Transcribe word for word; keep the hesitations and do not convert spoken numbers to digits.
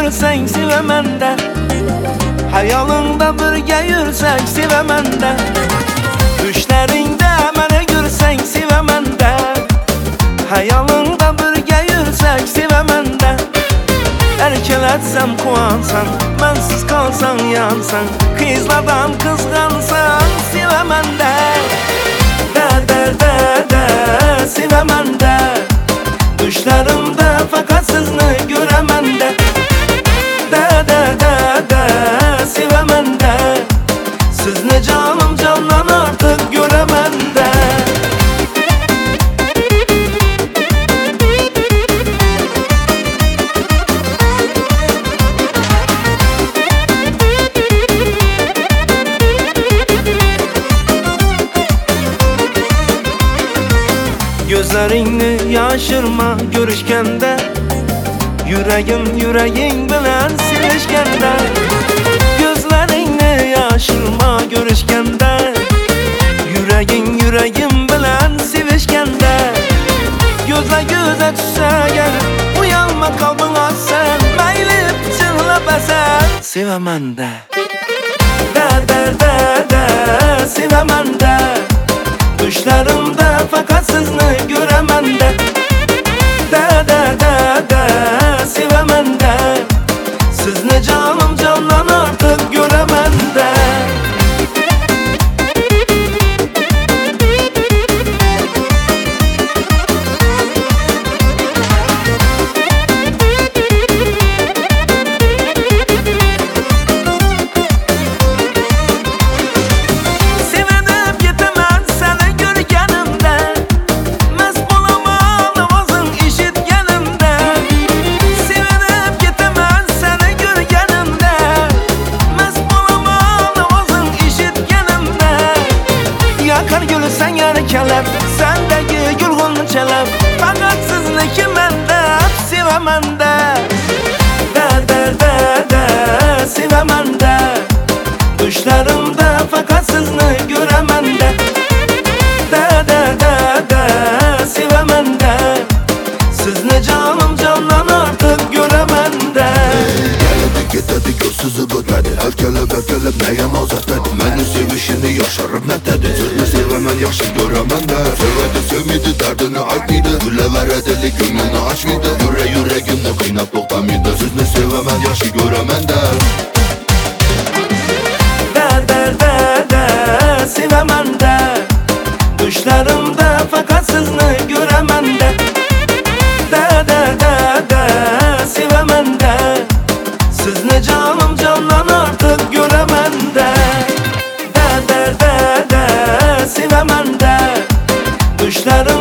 görsəng sevəmən də, hayalında birgə yürsək sevəmən də, düşlərində mənə görsəng sevəmən də, hayalında birgə yürsək sevəmən də. Erkələtsəm kuansan, mənsiz qalsan yansan, qızlardan qızğansan sevəmən də, də də də də sevəmən də, düşlərimdə fəqət sizni görəmən də, də də də də sevəmən də, sizni canım candan artıq görəmən də. Gözlerini yaşırma görüşkende, yüreğim yüreğin bilen sevişkende. Gözlerini yaşırma görüşkende, yüreğin yüreğim bilen sevişkende. Gözle göze düşse gel, uyanma kalbına sen, meylip çınlap esen sevemem de, de de de de sevemem de, düşlerimde fakat sizni görəmən də, də də də də sevəmən də, sizni canım candan artıq görəmən də. Yakar gülü sen yarı kelep, sendeki gülgün çelep, fakat sizniki mende sevemem de, de de de de sevemem de, düşlerimde fakat sizni göremem de, de de de de sevemem de, sizni canım candan artık göremem de. Geledi gitedi gözsüzü götmedi, her kelep her kelep neyem azatmedi, məni sevişini yaşarıb nə dedi, sizni sevemem yaxşı göremem de, sevedi sevmedi derdini aytmıydı, gülə verədili gönlünü açmıydı, yüre yüreğimde kıynap doktamıydı, sizni sevemem yaxşı göremem de, de de de de sevemem de, düşlerimde fakat sizni göremem de, de de de de sevemem de, sizni canım candan artık göremem de, de de de de sevemem de, düşlerim